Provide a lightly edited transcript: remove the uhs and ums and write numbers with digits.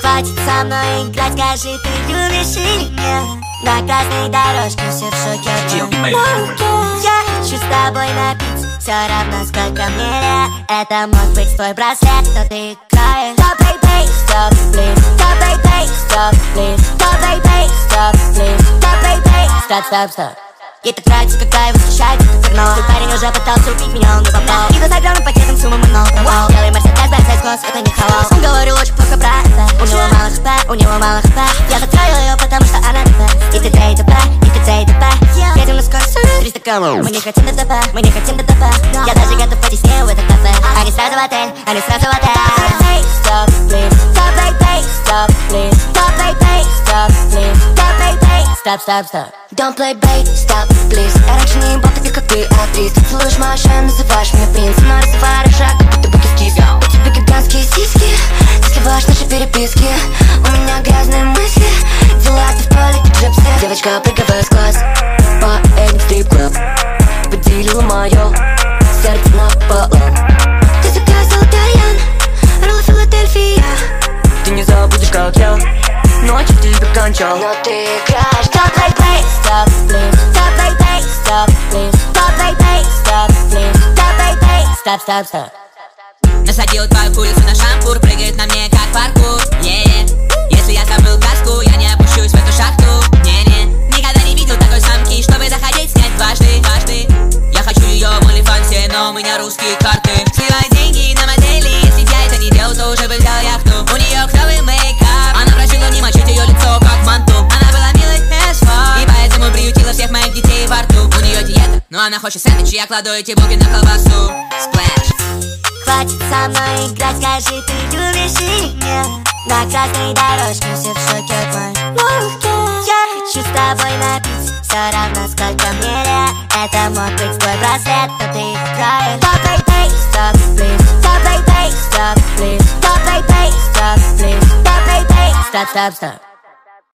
Хватит со мной играть, скажи, ты любишь меня. На красной дорожке все в шоке. Я хочу с тобой напиться, все равно сколько мне лет. Это мог быть твой браслет, но ты играешь. Stop, baby, stop, please. Stop, baby, stop, please. Stop, baby, stop, please. Stop, baby, stop, stop, stop. Ей так нравится, когда его встречает, это верно. Твой парень уже пытался убить меня, он не попал. И глаза огромным пакетом сумму манул провал. Белый Мерседес, бэк класс, это не халал. Он говорил очень плохо про это. У него мало хп, у него мало хп. Я затроил ее, потому что она ДТП. И ТТ, и ТП, и ТТ, и ТП. Едем на скорость 300 км. Мы не хотим ДТП, мы не хотим ДТП. Я даже готов пойти с ней в этот кафе. Они сразу в отель, они сразу в отель. Stop, please. Stop, baby, stop, please. Stop, baby, stop, please. Stop, baby, stop, stop, stop. Don't play bait, stop, please. Я раньше не был таких, как ты, актриса. Целуешь мою шею, называешь меня принцем. Но разговариваешь шаг, как будто бы кис-кис. У тебя гигантские сиськи, ты сливаешь наши переписки. У меня грязные мысли, дела ты в поле джипси. Девочка, прыгавая с глаз по этим стрип-клаб. Поделила мое сердце напополам. Ты заказал Дайан, ролл Филадельфия. Ты не забудешь, как я ночью в тебе кончал. Но ты играешь. Stop, baby, stop, please. Stop, baby, stop, please. Stop, baby, stop, please. Stop, baby, stop, stop, stop. Насадил твою курицу на шампур, прыгает на мне как паркур. Если я забыл каску, я не опущусь в эту шахту. Никогда не видел такой самки, чтобы заходить, снять дважды. Я хочу ее в OnlyFans, но у меня русские карты. Сливай деньги на модели, если я это не делал, то уже бы взял яхту. У нее клевый мейкап, она просила не мочить ее лицо как манту. Она была милой as fuck, и поэтому приютила всех моих детей во рту. У нее диета, но она хочет сэндвич, и я кладу эти булки на колбасу. Splash. Хватит со мной играть, скажи, ты любишь меня. На красной дорожке все в шоке от моей улыбки. Я хочу с тобой напиться, все равно сколько мне лет. Это мог быть твой браслет, но ты играешь. Stop, baby, stop, please. Stop, baby, stop, please. Stop, baby, stop, please. Stop, baby, stop, stop, stop.